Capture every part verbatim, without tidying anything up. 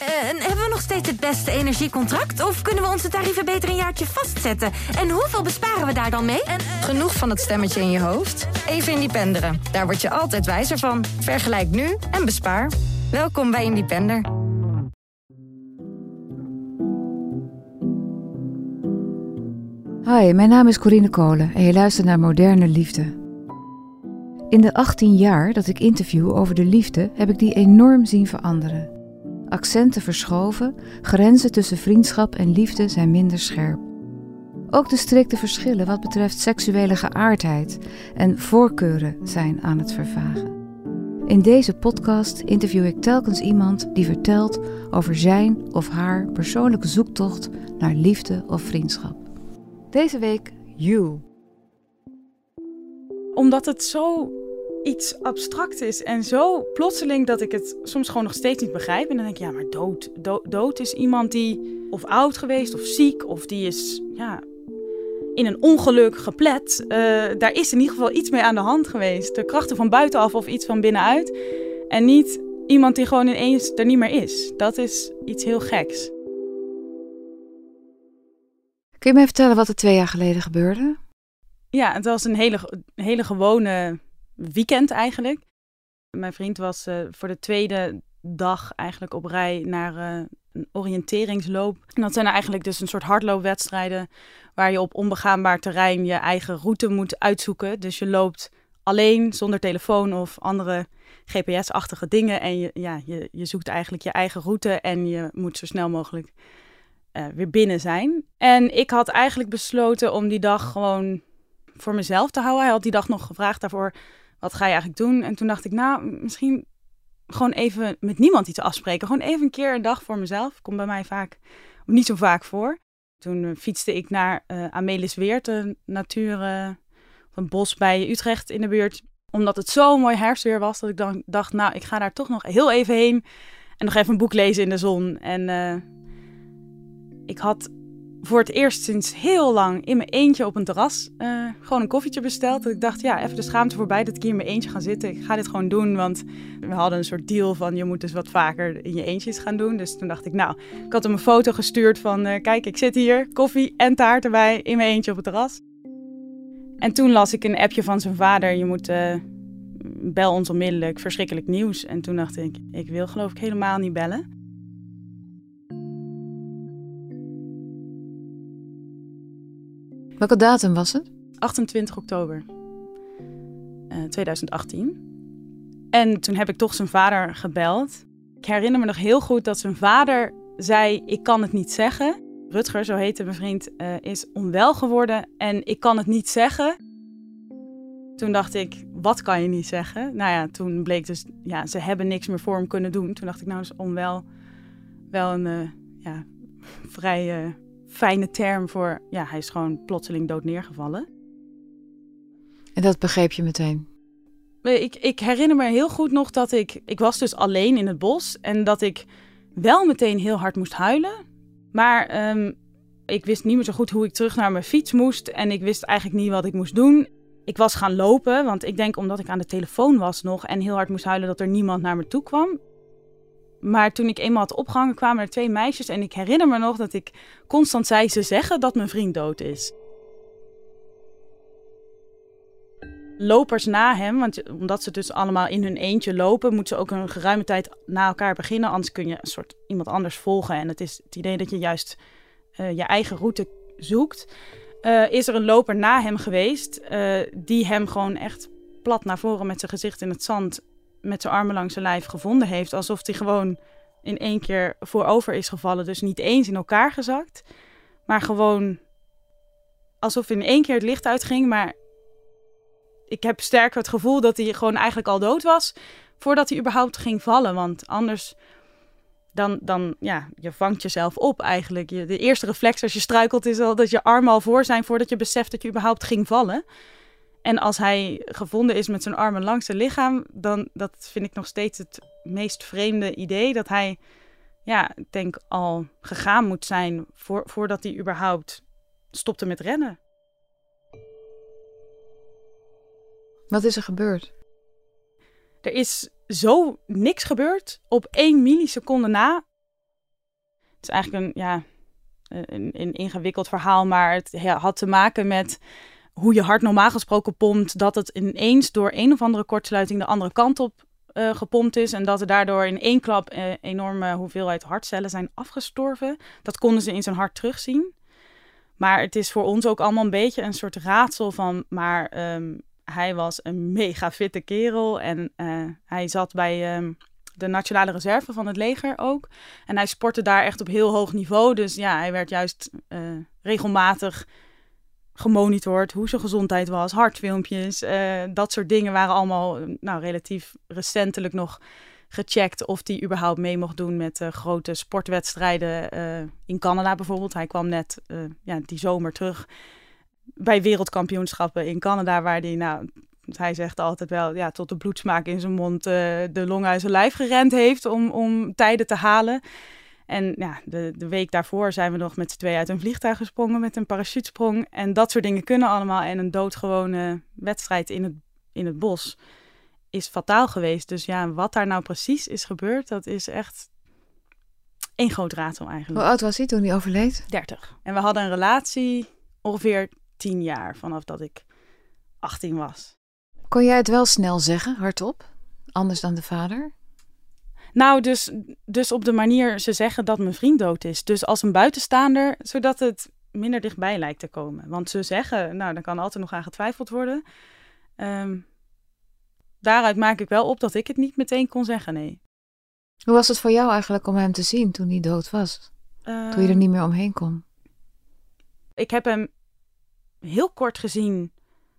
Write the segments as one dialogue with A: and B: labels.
A: Uh, en hebben we nog steeds het beste energiecontract? Of kunnen we onze tarieven beter een jaartje vastzetten? En hoeveel besparen we daar dan mee? En, uh...
B: Genoeg van het stemmetje in je hoofd? Even Independeren. Daar word je altijd wijzer van. Vergelijk nu en bespaar. Welkom bij Independer.
C: Hi, mijn naam is Corine Kolen en je luistert naar Moderne Liefde. In de achttien jaar dat ik interview over de liefde heb ik die enorm zien veranderen. Accenten verschoven, grenzen tussen vriendschap en liefde zijn minder scherp. Ook de strikte verschillen wat betreft seksuele geaardheid en voorkeuren zijn aan het vervagen. In deze podcast interview ik telkens iemand die vertelt over zijn of haar persoonlijke zoektocht naar liefde of vriendschap. Deze week You.
D: Omdat het zo iets abstract is en zo plotseling dat ik het soms gewoon nog steeds niet begrijp. En dan denk ik, ja, maar dood, dood, dood is iemand die of oud geweest of ziek of die is ja, in een ongeluk geplet. Uh, daar is in ieder geval iets mee aan de hand geweest. De krachten van buitenaf of iets van binnenuit. En niet iemand die gewoon ineens er niet meer is. Dat is iets heel geks.
C: Kun je mij vertellen wat er twee jaar geleden gebeurde?
D: Ja, het was een hele, hele gewone weekend eigenlijk. Mijn vriend was uh, voor de tweede dag eigenlijk op rij naar uh, een oriënteringsloop. En dat zijn eigenlijk dus een soort hardloopwedstrijden waar je op onbegaanbaar terrein je eigen route moet uitzoeken. Dus je loopt alleen, zonder telefoon of andere G P S-achtige dingen. En je, ja, je, je zoekt eigenlijk je eigen route en je moet zo snel mogelijk uh, weer binnen zijn. En ik had eigenlijk besloten om die dag gewoon voor mezelf te houden. Hij had die dag nog gevraagd daarvoor, wat ga je eigenlijk doen? En toen dacht ik, nou, misschien gewoon even met niemand iets afspreken. Gewoon even een keer een dag voor mezelf. Komt bij mij vaak, niet zo vaak voor. Toen uh, fietste ik naar uh, Amelisweert, een natuur, uh, een bos bij Utrecht in de buurt. Omdat het zo mooi herfstweer was, dat ik dan dacht, nou, ik ga daar toch nog heel even heen. En nog even een boek lezen in de zon. En uh, ik had voor het eerst sinds heel lang in mijn eentje op een terras uh, gewoon een koffietje besteld. Dat ik dacht, ja, even de schaamte voorbij dat ik hier in mijn eentje ga zitten. Ik ga dit gewoon doen, want we hadden een soort deal van je moet dus wat vaker in je eentjes gaan doen. Dus toen dacht ik, nou, ik had hem een foto gestuurd van uh, kijk, ik zit hier, koffie en taart erbij in mijn eentje op het terras. En toen las ik een appje van zijn vader, je moet uh, bel ons onmiddellijk, verschrikkelijk nieuws. En toen dacht ik, ik wil geloof ik helemaal niet bellen.
C: Welke datum was het?
D: achtentwintig oktober uh, tweeduizend achttien. En toen heb ik toch zijn vader gebeld. Ik herinner me nog heel goed dat zijn vader zei, ik kan het niet zeggen. Rutger, zo heette mijn vriend, uh, is onwel geworden en ik kan het niet zeggen. Toen dacht ik, wat kan je niet zeggen? Nou ja, toen bleek dus, ja, ze hebben niks meer voor hem kunnen doen. Toen dacht ik, nou, is onwel wel een uh, ja, vrij uh, fijne term voor, ja, hij is gewoon plotseling dood neergevallen.
C: En dat begreep je meteen?
D: Ik, ik herinner me heel goed nog dat ik, ik was dus alleen in het bos en dat ik wel meteen heel hard moest huilen. Maar um, ik wist niet meer zo goed hoe ik terug naar mijn fiets moest en ik wist eigenlijk niet wat ik moest doen. Ik was gaan lopen, want ik denk omdat ik aan de telefoon was nog en heel hard moest huilen dat er niemand naar me toe kwam. Maar toen ik eenmaal had opgehangen kwamen er twee meisjes en ik herinner me nog dat ik constant zei, ze zeggen dat mijn vriend dood is. Lopers na hem, want omdat ze dus allemaal in hun eentje lopen, moeten ze ook een geruime tijd na elkaar beginnen. Anders kun je een soort iemand anders volgen. En het is het idee dat je juist uh, je eigen route zoekt. Uh, is er een loper na hem geweest, uh, die hem gewoon echt plat naar voren met zijn gezicht in het zand, met zijn armen langs zijn lijf gevonden heeft. Alsof hij gewoon in één keer voorover is gevallen. Dus niet eens in elkaar gezakt, maar gewoon alsof in één keer het licht uitging, maar ik heb sterk het gevoel dat hij gewoon eigenlijk al dood was voordat hij überhaupt ging vallen. Want anders dan, dan ja, je vangt jezelf op eigenlijk. Je, de eerste reflex als je struikelt is al dat je armen al voor zijn voordat je beseft dat je überhaupt ging vallen. En als hij gevonden is met zijn armen langs zijn lichaam, dan dat vind ik nog steeds het meest vreemde idee. Dat hij, ja, ik denk al gegaan moet zijn voor, voordat hij überhaupt stopte met rennen.
C: Wat is er gebeurd?
D: Er is zo niks gebeurd op één milliseconde na. Het is eigenlijk een, ja, een, een ingewikkeld verhaal, maar het had te maken met hoe je hart normaal gesproken pompt, dat het ineens door een of andere kortsluiting de andere kant op uh, gepompt is en dat er daardoor in één klap uh, enorme hoeveelheid hartcellen zijn afgestorven. Dat konden ze in zijn hart terugzien. Maar het is voor ons ook allemaal een beetje een soort raadsel van, maar um, hij was een mega fitte kerel en uh, hij zat bij um, de nationale reserve van het leger ook. En hij sportte daar echt op heel hoog niveau. Dus ja, hij werd juist uh, regelmatig gemonitord hoe zijn gezondheid was, hartfilmpjes, uh, dat soort dingen waren allemaal nou, relatief recentelijk nog gecheckt of hij überhaupt mee mocht doen met uh, grote sportwedstrijden uh, in Canada bijvoorbeeld. Hij kwam net uh, ja, die zomer terug bij wereldkampioenschappen in Canada, waar hij, nou, hij zegt altijd wel, ja, tot de bloedsmaak in zijn mond uh, de long uit zijn lijf gerend heeft om, om tijden te halen. En ja, de, de week daarvoor zijn we nog met z'n tweeën uit een vliegtuig gesprongen met een parachutesprong. En dat soort dingen kunnen allemaal. En een doodgewone wedstrijd in het, in het bos is fataal geweest. Dus ja, wat daar nou precies is gebeurd, dat is echt één groot raadsel eigenlijk.
C: Hoe oud was hij toen hij overleed?
D: dertig. En we hadden een relatie ongeveer tien jaar vanaf dat ik achttien was.
C: Kon jij het wel snel zeggen, hardop? Anders dan de vader?
D: Nou, dus, dus op de manier ze zeggen dat mijn vriend dood is. Dus als een buitenstaander, zodat het minder dichtbij lijkt te komen. Want ze zeggen, nou, dan kan altijd nog aan getwijfeld worden. Um, daaruit maak ik wel op dat ik het niet meteen kon zeggen, nee.
C: Hoe was het voor jou eigenlijk om hem te zien toen hij dood was? Uh, toen je er niet meer omheen kon?
D: Ik heb hem heel kort gezien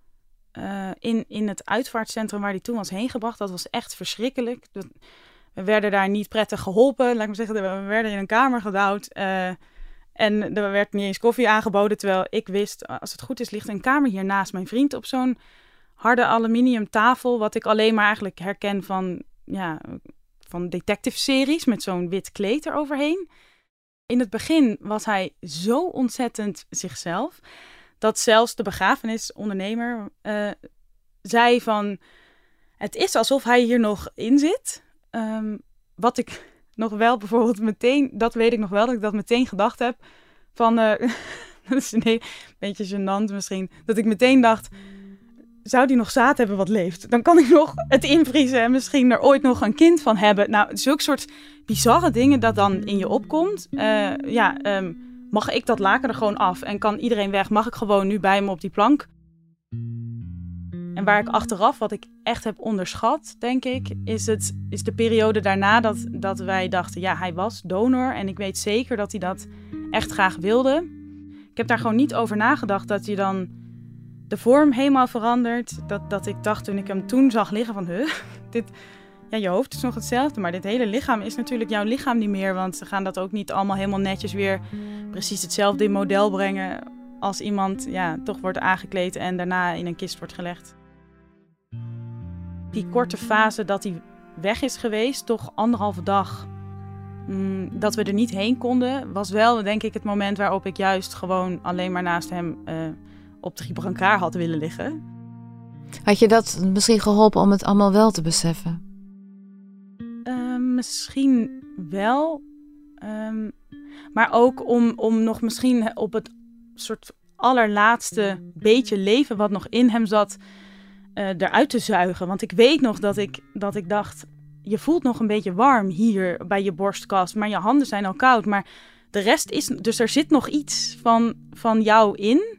D: uh, in, in het uitvaartcentrum waar hij toen was heen gebracht. Dat was echt verschrikkelijk. Dat, we werden daar niet prettig geholpen. Laat ik maar zeggen, we werden in een kamer gedouwd. Uh, en er werd niet eens koffie aangeboden. Terwijl ik wist, als het goed is, ligt een kamer hier naast mijn vriend op zo'n harde aluminium tafel. Wat ik alleen maar eigenlijk herken van, ja, van detective-series met zo'n wit kleed eroverheen. In het begin was hij zo ontzettend zichzelf, dat zelfs de begrafenisondernemer uh, zei van, het is alsof hij hier nog in zit. Um, wat ik nog wel bijvoorbeeld meteen, dat weet ik nog wel, dat ik dat meteen gedacht heb. Van, uh, dat is een heel, beetje gênant misschien, dat ik meteen dacht, zou die nog zaad hebben wat leeft? Dan kan ik nog het invriezen en misschien er ooit nog een kind van hebben. Nou, zulke soort bizarre dingen dat dan in je opkomt. Uh, ja, um, mag ik dat laken er gewoon af en kan iedereen weg? Mag ik gewoon nu bij me op die plank? En waar ik achteraf, wat ik echt heb onderschat, denk ik, is, het, is de periode daarna dat, dat wij dachten, ja, hij was donor. En ik weet zeker dat hij dat echt graag wilde. Ik heb daar gewoon niet over nagedacht dat hij dan de vorm helemaal verandert. Dat, dat ik dacht toen ik hem toen zag liggen van, huh, dit, ja, je hoofd is nog hetzelfde, maar dit hele lichaam is natuurlijk jouw lichaam niet meer. Want ze gaan dat ook niet allemaal helemaal netjes weer precies hetzelfde in model brengen als iemand, ja, toch wordt aangekleed en daarna in een kist wordt gelegd. Die korte fase dat hij weg is geweest, toch anderhalve dag, mm, dat we er niet heen konden, was wel, denk ik, het moment waarop ik juist gewoon alleen maar naast hem uh, op de gibrancard had willen liggen.
C: Had je dat misschien geholpen om het allemaal wel te beseffen?
D: Uh, misschien wel. Um, maar ook om, om nog misschien op het soort allerlaatste beetje leven wat nog in hem zat, Uh, eruit te zuigen. Want ik weet nog dat ik, dat ik dacht, je voelt nog een beetje warm hier bij je borstkas, maar je handen zijn al koud. Maar de rest is, dus er zit nog iets van, van jou in.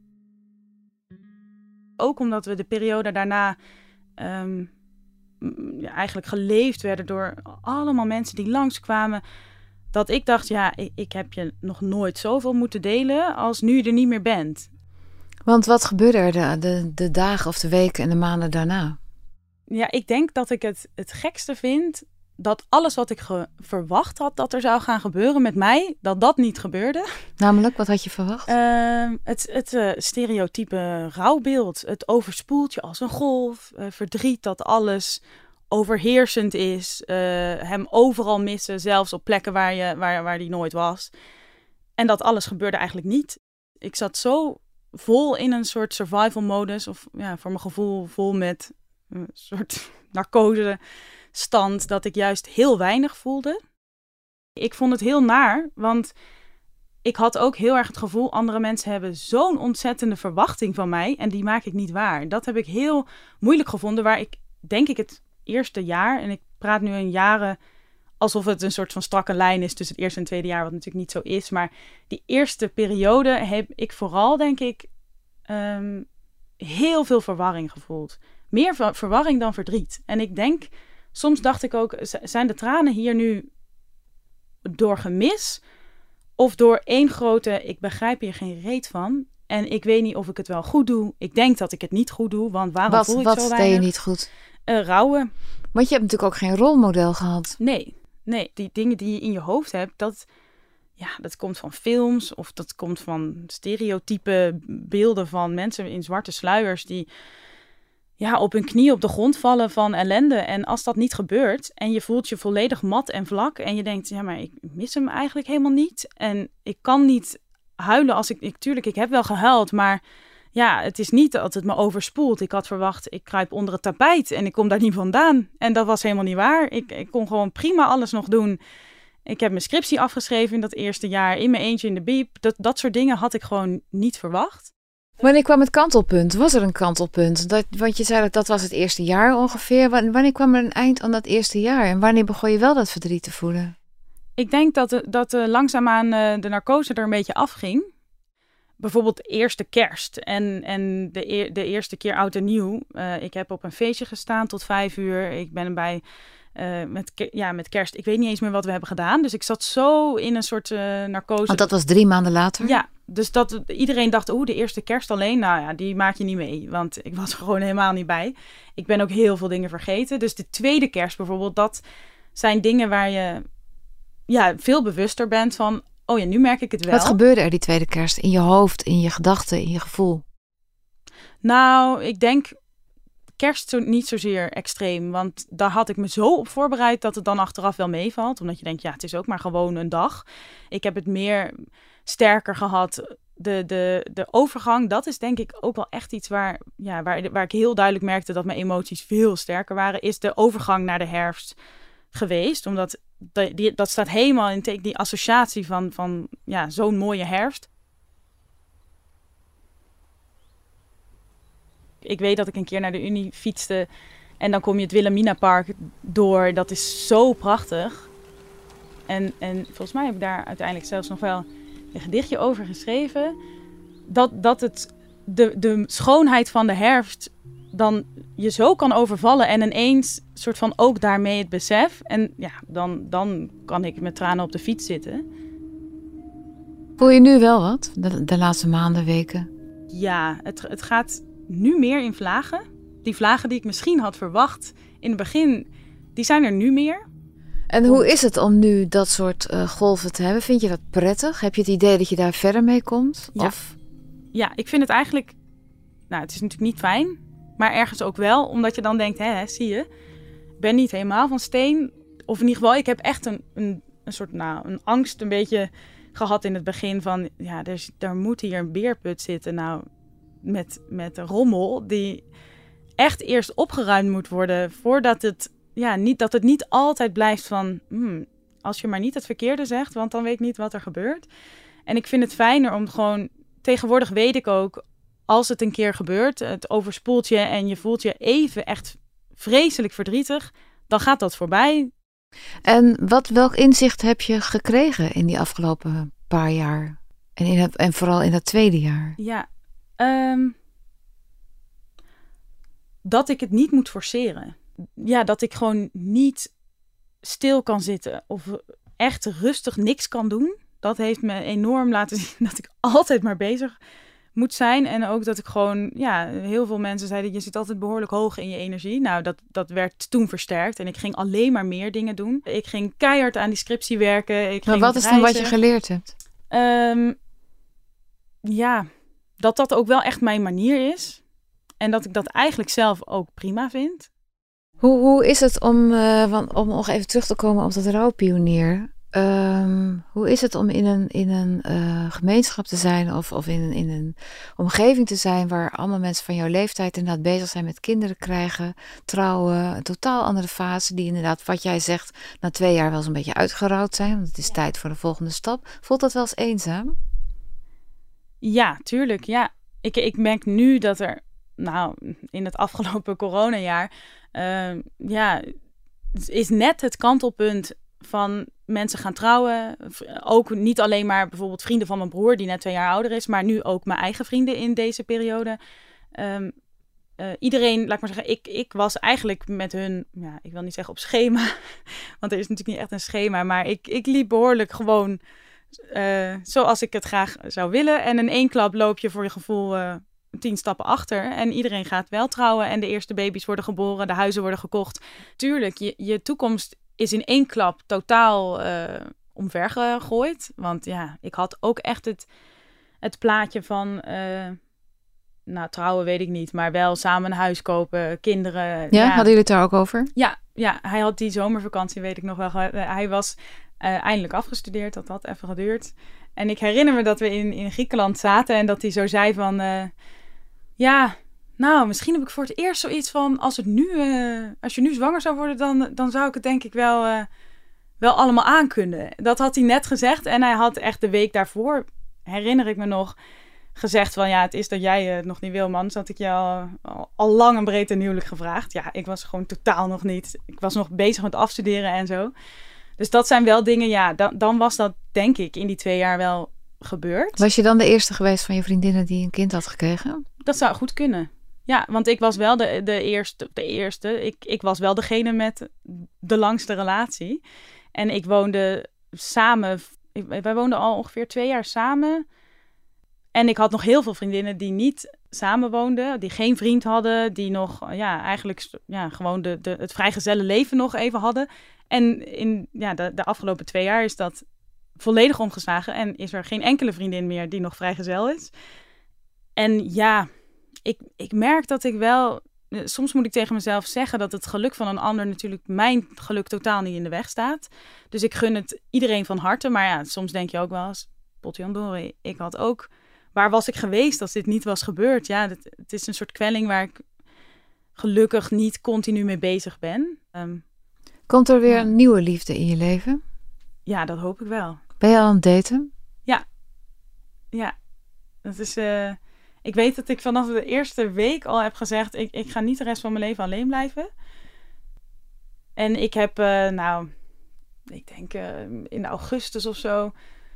D: Ook omdat we de periode daarna um, ja, eigenlijk geleefd werden door allemaal mensen die langskwamen, dat ik dacht, ja, ik, ik heb je nog nooit zoveel moeten delen als nu je er niet meer bent.
C: Want wat gebeurde er de, de, de dagen of de weken en de maanden daarna?
D: Ja, ik denk dat ik het het gekste vind dat alles wat ik ge- verwacht had dat er zou gaan gebeuren met mij, dat dat niet gebeurde.
C: Namelijk, wat had je verwacht?
D: Uh, het het uh, stereotype rouwbeeld. Het overspoelt je als een golf. Uh, verdriet dat alles overheersend is. Uh, hem overal missen, zelfs op plekken waar, je, waar, waar die nooit was. En dat alles gebeurde eigenlijk niet. Ik zat zo vol in een soort survival modus, of ja, voor mijn gevoel vol met een soort narcose stand, dat ik juist heel weinig voelde. Ik vond het heel naar, want ik had ook heel erg het gevoel, andere mensen hebben zo'n ontzettende verwachting van mij en die maak ik niet waar. Dat heb ik heel moeilijk gevonden, waar ik denk ik het eerste jaar, en ik praat nu in jaren alsof het een soort van strakke lijn is tussen het eerste en het tweede jaar, wat natuurlijk niet zo is. Maar die eerste periode heb ik vooral, denk ik, um, heel veel verwarring gevoeld. Meer ver- verwarring dan verdriet. En ik denk, soms dacht ik ook, z- zijn de tranen hier nu door gemis of door één grote, ik begrijp hier geen reet van en ik weet niet of ik het wel goed doe. Ik denk dat ik het niet goed doe, want waarom
C: wat,
D: voel ik
C: wat
D: zo weinig?
C: Wat deed je niet goed?
D: Uh, rouwen.
C: Want je hebt natuurlijk ook geen rolmodel gehad.
D: Nee, nee. Die dingen die je in je hoofd hebt, dat, ja, dat komt van films of dat komt van stereotype beelden van mensen in zwarte sluiers die ja, op hun knie op de grond vallen van ellende. En als dat niet gebeurt en je voelt je volledig mat en vlak en je denkt, ja, maar ik mis hem eigenlijk helemaal niet. En ik kan niet huilen als ik, ik tuurlijk, ik heb wel gehuild, maar ja, het is niet dat het me overspoelt. Ik had verwacht, ik kruip onder het tapijt en ik kom daar niet vandaan. En dat was helemaal niet waar. Ik, ik kon gewoon prima alles nog doen. Ik heb mijn scriptie afgeschreven in dat eerste jaar, in mijn eentje in de biep. Dat, dat soort dingen had ik gewoon niet verwacht.
C: Wanneer kwam het kantelpunt? Was er een kantelpunt? Dat, want je zei dat dat was het eerste jaar ongeveer. Wanneer kwam er een eind aan dat eerste jaar? En wanneer begon je wel dat verdriet te voelen?
D: Ik denk dat, de, dat de langzaamaan uh, de narcose er een beetje afging. Bijvoorbeeld de eerste kerst en, en de, e- de eerste keer oud en nieuw. Uh, ik heb op een feestje gestaan tot vijf uur. Ik ben erbij uh, met, ke- ja, met kerst. Ik weet niet eens meer wat we hebben gedaan. Dus ik zat zo in een soort uh, narcose.
C: Want dat was drie maanden later?
D: Ja, dus dat iedereen dacht, oeh, de eerste kerst alleen. Nou ja, die maak je niet mee. Want ik was er gewoon helemaal niet bij. Ik ben ook heel veel dingen vergeten. Dus de tweede kerst bijvoorbeeld, dat zijn dingen waar je ja, veel bewuster bent van, oh ja, nu merk ik het wel.
C: Wat gebeurde er die tweede kerst? In je hoofd, in je gedachten, in je gevoel?
D: Nou, ik denk kerst zo, niet zozeer extreem. Want daar had ik me zo op voorbereid dat het dan achteraf wel meevalt. Omdat je denkt, ja, het is ook maar gewoon een dag. Ik heb het meer sterker gehad. De, de, de overgang, dat is denk ik ook wel echt iets waar, ja, waar, waar ik heel duidelijk merkte dat mijn emoties veel sterker waren. Is de overgang naar de herfst geweest. Omdat de, die, dat staat helemaal in teken, die associatie van, van ja, zo'n mooie herfst. Ik weet dat ik een keer naar de Unie fietste en dan kom je het Wilhelminapark door. Dat is zo prachtig. En, en volgens mij heb ik daar uiteindelijk zelfs nog wel een gedichtje over geschreven. Dat, dat het de, de schoonheid van de herfst dan je zo kan overvallen en ineens soort van ook daarmee het besef. En ja, dan, dan kan ik met tranen op de fiets zitten.
C: Voel je nu wel wat, de, de laatste maanden, weken?
D: Ja, het, het gaat nu meer in vlagen. Die vlagen die ik misschien had verwacht in het begin, die zijn er nu meer.
C: En hoe is het om nu dat soort uh, golven te hebben? Vind je dat prettig? Heb je het idee dat je daar verder mee komt?
D: Ja,
C: of?
D: Ja, ik vind het eigenlijk, nou, het is natuurlijk niet fijn, maar ergens ook wel, omdat je dan denkt, hè, zie je, ik ben niet helemaal van steen. Of in ieder geval, ik heb echt een, een, een soort, nou, een angst een beetje gehad in het begin van, ja, er, is, er moet hier een beerput zitten, nou, met, met een rommel die echt eerst opgeruimd moet worden, voordat het, ja, niet, dat het niet altijd blijft van, hmm, als je maar niet het verkeerde zegt, want dan weet ik niet wat er gebeurt. En ik vind het fijner om gewoon, tegenwoordig weet ik ook, als het een keer gebeurt, het overspoelt je en je voelt je even echt vreselijk verdrietig, dan gaat dat voorbij.
C: En wat, welk inzicht heb je gekregen in die afgelopen paar jaar? En, in het, en vooral in dat tweede jaar?
D: Ja, um, dat ik het niet moet forceren. Ja, dat ik gewoon niet stil kan zitten of echt rustig niks kan doen. Dat heeft me enorm laten zien dat ik altijd maar bezig moet zijn. En ook dat ik gewoon, ja, heel veel mensen zeiden, je zit altijd behoorlijk hoog in je energie. Nou, dat, dat werd toen versterkt. En ik ging alleen maar meer dingen doen. Ik ging keihard aan die scriptie werken. Ik
C: maar
D: ging
C: wat is dan wat je geleerd hebt?
D: Um, ja, dat dat ook wel echt mijn manier is. En dat ik dat eigenlijk zelf ook prima vind.
C: Hoe, hoe is het om, uh, om nog even terug te komen op dat rouwpionier? Um, Hoe is het om in een, in een uh, gemeenschap te zijn of, of in, een, in een omgeving te zijn waar allemaal mensen van jouw leeftijd inderdaad bezig zijn met kinderen krijgen, trouwen, een totaal andere fase die inderdaad, wat jij zegt, na twee jaar wel eens een beetje uitgerouwd zijn, want het is ja. tijd voor de volgende stap. Voelt dat wel eens eenzaam?
D: Ja, tuurlijk. Ja. Ik, ik merk nu dat er, nou, in het afgelopen coronajaar, uh, ja, is net het kantelpunt van mensen gaan trouwen. Ook niet alleen maar bijvoorbeeld vrienden van mijn broer, die net twee jaar ouder is, maar nu ook mijn eigen vrienden in deze periode. Um, uh, iedereen, laat ik maar zeggen, ik, ik was eigenlijk met hun, ja, ik wil niet zeggen op schema, want er is natuurlijk niet echt een schema, maar ik, ik liep behoorlijk gewoon uh, zoals ik het graag zou willen. En in één klap loop je voor je gevoel uh, tien stappen achter. En iedereen gaat wel trouwen en de eerste baby's worden geboren, de huizen worden gekocht. Tuurlijk, je, je toekomst is in één klap totaal uh, omvergegooid. Want ja, ik had ook echt het, het plaatje van, uh, nou trouwen weet ik niet, maar wel samen een huis kopen, kinderen.
C: Ja,
D: ja.
C: Hadden jullie het daar ook over?
D: Ja, ja, hij had die zomervakantie, weet ik nog wel. Hij was uh, eindelijk afgestudeerd, dat had even geduurd. En ik herinner me dat we in, in Griekenland zaten en dat hij zo zei van, uh, ja, nou, misschien heb ik voor het eerst zoiets van, als het nu, uh, als je nu zwanger zou worden, dan, dan zou ik het denk ik wel, uh, wel allemaal aankunnen. Dat had hij net gezegd en hij had echt de week daarvoor, herinner ik me nog, gezegd van, ja, het is dat jij het nog niet wil, man. Dus had ik je al, al, al lang en breed een huwelijk gevraagd. Ja, ik was gewoon totaal nog niet. Ik was nog bezig met afstuderen en zo. Dus dat zijn wel dingen, ja, dan, dan was dat denk ik in die twee jaar wel gebeurd.
C: Was je dan de eerste geweest van je vriendinnen die een kind had gekregen?
D: Dat zou goed kunnen. Ja, want ik was wel de, de eerste. De eerste. Ik, ik was wel degene met de langste relatie. En ik woonde samen. Ik, wij woonden al ongeveer twee jaar samen. En ik had nog heel veel vriendinnen die niet samen woonden. Die geen vriend hadden. Die nog ja, eigenlijk ja, gewoon de, de, het vrijgezelle leven nog even hadden. En in ja, de, de afgelopen twee jaar is dat volledig omgeslagen. En is er geen enkele vriendin meer die nog vrijgezel is. En ja, ik, ik merk dat ik wel... Soms moet ik tegen mezelf zeggen dat het geluk van een ander natuurlijk mijn geluk totaal niet in de weg staat. Dus ik gun het iedereen van harte. Maar ja, soms denk je ook wel eens, potjandori, ik had ook... Waar was ik geweest als dit niet was gebeurd? Ja, het, het is een soort kwelling waar ik gelukkig niet continu mee bezig ben. Um,
C: Komt er weer
D: ja.
C: een nieuwe liefde in je leven?
D: Ja, dat hoop ik wel.
C: Ben je al aan het daten?
D: Ja. Ja. Dat is... Uh, ik weet dat ik vanaf de eerste week al heb gezegd, ik, ik ga niet de rest van mijn leven alleen blijven. En ik heb, uh, nou, ik denk uh, in augustus of zo,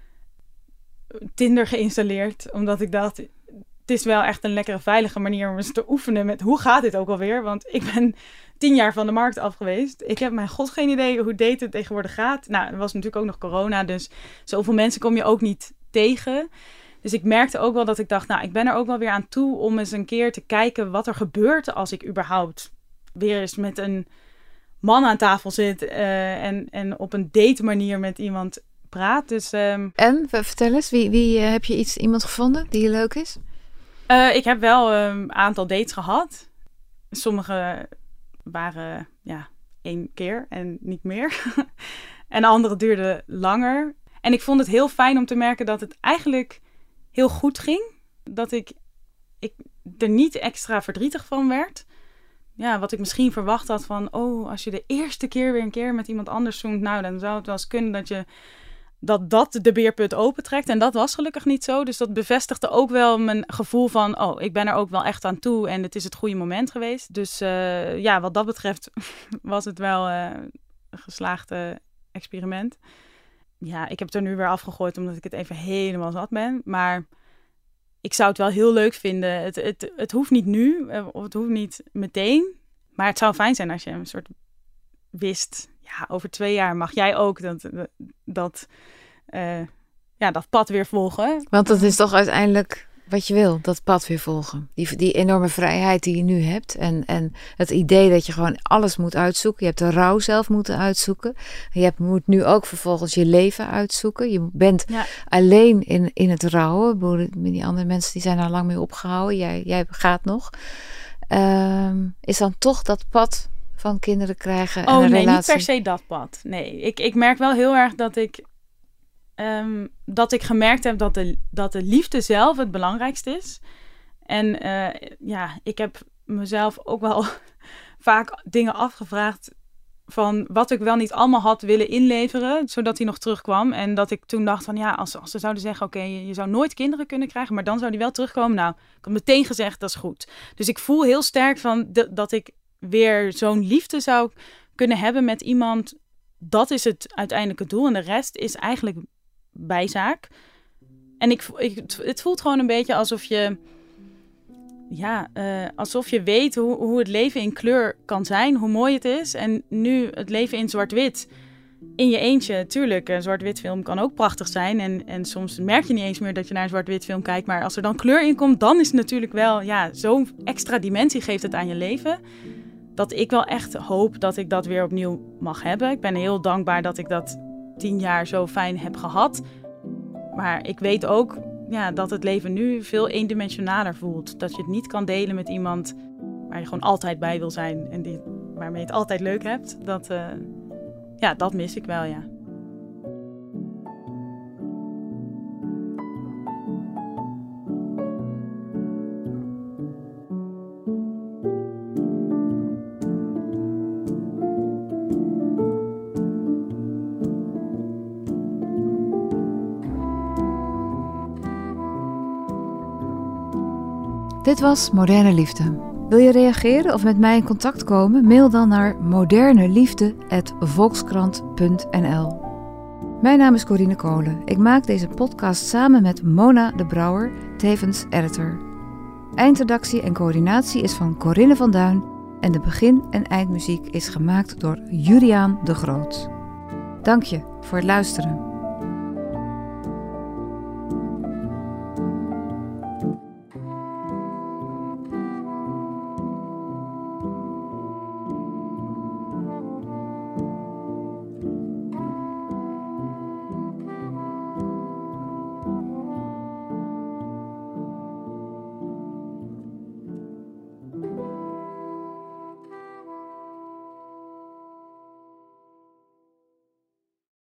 D: Tinder geïnstalleerd. Omdat ik dacht, het is wel echt een lekkere veilige manier om eens te oefenen met hoe gaat dit ook alweer. Want ik ben tien jaar van de markt af geweest. Ik heb mijn god geen idee hoe daten tegenwoordig gaat. Nou, er was natuurlijk ook nog corona, dus zoveel mensen kom je ook niet tegen. Dus ik merkte ook wel dat ik dacht, nou, ik ben er ook wel weer aan toe om eens een keer te kijken wat er gebeurt als ik überhaupt weer eens met een man aan tafel zit uh, en, en op een date manier met iemand praat. Dus, um,
C: en, vertel eens, wie, wie uh, heb je iets, iemand gevonden die leuk is?
D: Uh, ik heb wel een um, aantal dates gehad. Sommige waren ja, één keer en niet meer. En andere duurden langer. En ik vond het heel fijn om te merken dat het eigenlijk heel goed ging. Dat ik, ik er niet extra verdrietig van werd. Ja, wat ik misschien verwacht had van, oh, als je de eerste keer weer een keer met iemand anders zoent, nou, dan zou het wel eens kunnen dat je dat dat de beerput opentrekt. En dat was gelukkig niet zo. Dus dat bevestigde ook wel mijn gevoel van, oh, ik ben er ook wel echt aan toe en het is het goede moment geweest. Dus uh, ja, wat dat betreft was het wel uh, een geslaagd uh, experiment. Ja, ik heb het er nu weer afgegooid omdat ik het even helemaal zat ben. Maar ik zou het wel heel leuk vinden. Het, het, het hoeft niet nu, of het hoeft niet meteen. Maar het zou fijn zijn als je een soort wist, ja, over twee jaar mag jij ook dat, dat, uh, ja, dat pad weer volgen.
C: Want dat is toch uiteindelijk wat je wil, dat pad weer volgen. Die, die enorme vrijheid die je nu hebt. En, en het idee dat je gewoon alles moet uitzoeken. Je hebt de rouw zelf moeten uitzoeken. Je hebt, moet nu ook vervolgens je leven uitzoeken. Je bent ja. alleen in, in het rouwen. Die andere mensen die zijn er lang mee opgehouden. Jij, jij gaat nog. Um, is dan toch dat pad van kinderen krijgen en
D: oh,
C: een
D: nee,
C: relatie?
D: Niet per se dat pad. Nee, ik, ik merk wel heel erg dat ik um, dat ik gemerkt heb dat de, dat de liefde zelf het belangrijkste is. En uh, ja, ik heb mezelf ook wel vaak dingen afgevraagd van wat ik wel niet allemaal had willen inleveren, zodat hij nog terugkwam. En dat ik toen dacht van ja, als, als ze zouden zeggen, oké, okay, je, je zou nooit kinderen kunnen krijgen, maar dan zou die wel terugkomen. Nou, ik had meteen gezegd, dat is goed. Dus ik voel heel sterk van de, dat ik weer zo'n liefde zou kunnen hebben met iemand. Dat is het uiteindelijke doel. En de rest is eigenlijk bijzaak. En ik, ik, het voelt gewoon een beetje alsof je... Ja, uh, alsof je weet hoe, hoe het leven in kleur kan zijn. Hoe mooi het is. En nu het leven in zwart-wit. In je eentje, tuurlijk. Een zwart-wit film kan ook prachtig zijn. En, en soms merk je niet eens meer dat je naar een zwart-wit film kijkt. Maar als er dan kleur in komt, dan is het natuurlijk wel... Ja, zo'n extra dimensie geeft het aan je leven. Dat ik wel echt hoop dat ik dat weer opnieuw mag hebben. Ik ben heel dankbaar dat ik dat tien jaar zo fijn heb gehad. Maar ik weet ook ja, dat het leven nu veel eendimensionaler voelt. Dat je het niet kan delen met iemand waar je gewoon altijd bij wil zijn. En die, waarmee je het altijd leuk hebt. Dat, uh, ja, dat mis ik wel, ja.
C: Dit was Moderne Liefde. Wil je reageren of met mij in contact komen? Mail dan naar moderneliefde apenstaartje volkskrant punt n l. Mijn naam is Corine Kolen. Ik maak deze podcast samen met Mona de Brouwer, tevens editor. Eindredactie en coördinatie is van Corinne van Duin en de begin- en eindmuziek is gemaakt door Juliaan de Groot. Dank je voor het luisteren.